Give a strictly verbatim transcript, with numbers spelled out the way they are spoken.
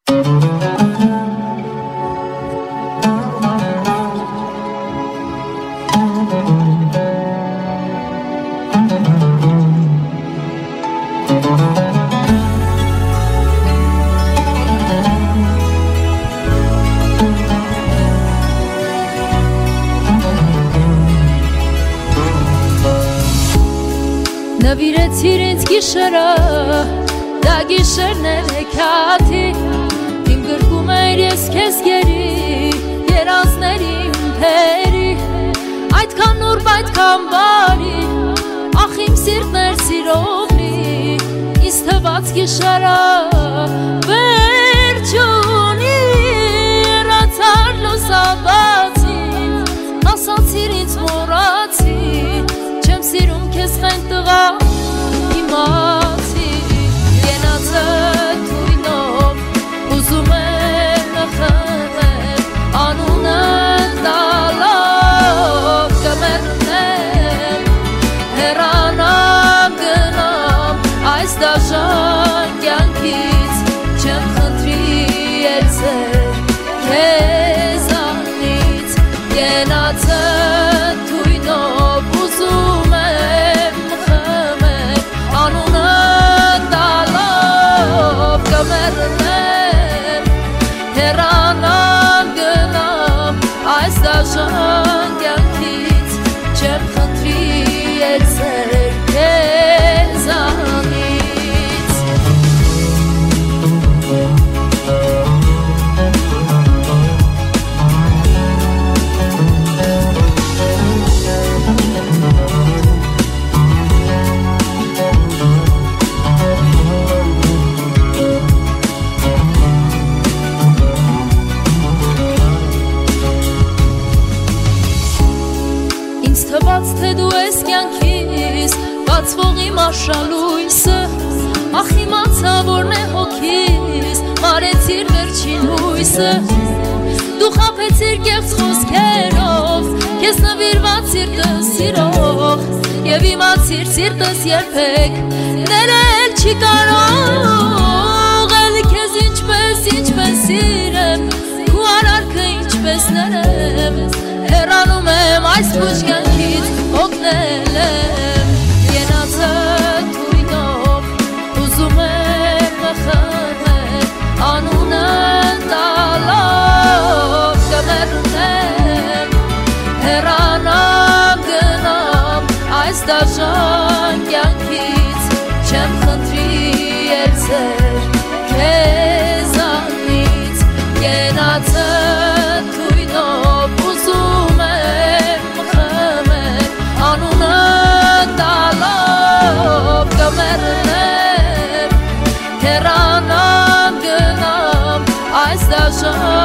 Նվիրեցիր ինձ գիշերը, դա գիշերն էլ հեքիաթի, իմ գրկում էր ես քեզ գերի, երազների իմ փերի, այդքան նուրբ, այդքան բարի, ախ իմ սիրտն էր սիրողնի, ինձ թված գիշերը վերջ ունի, երացար լուսաբացին, ասացիր ինձ մոռացի, չեմ սիրում քեզ խենք տղա իմացի, ենացը թույնով ուզում եմ նխմել, անունը տալով կմեռնեմ, հեռանամ գնամ այս դաժան կյանքից, չեմ խնդրի էլ ձեր քեզանից, ենացը թույնով ուզում եմ նխմել, անունը տալով կմեռնեմ, հեռանամ գնամ այս դաժան կյանքից, չեմ խնդրի էլ ձեր քեզանից։ Ինձ թված թե դու ես կյանքիս բացվող իմ արշալույսը, ախ իմացա որն է հոգիս, մարեցիր վերջին հույսը, դու խաբեցիր կեղծ խոսքերով, քեզ նվիրված սիրտս սիրող, և իմացիր սիրտս երբեք ներել չի կարող, էլի քեզ ինչպես ինչպես սիրեմ, քու արարքը ինչպես ներեմ, հեռանում եմ այս կուչ կյանքից, օգնել եմ, ենացը թույնով ուզում եմ նխմել, անունը տալով կմեռնեմ, հեռանամ գնամ այս դաժան կյանքից, չեմ խնդրի էլ ձեր քեզանից, ենացը թույնով ուզում եմ նխմել, անունը տալով կմեռնեմ, հեռանամ գնամ այս դաժան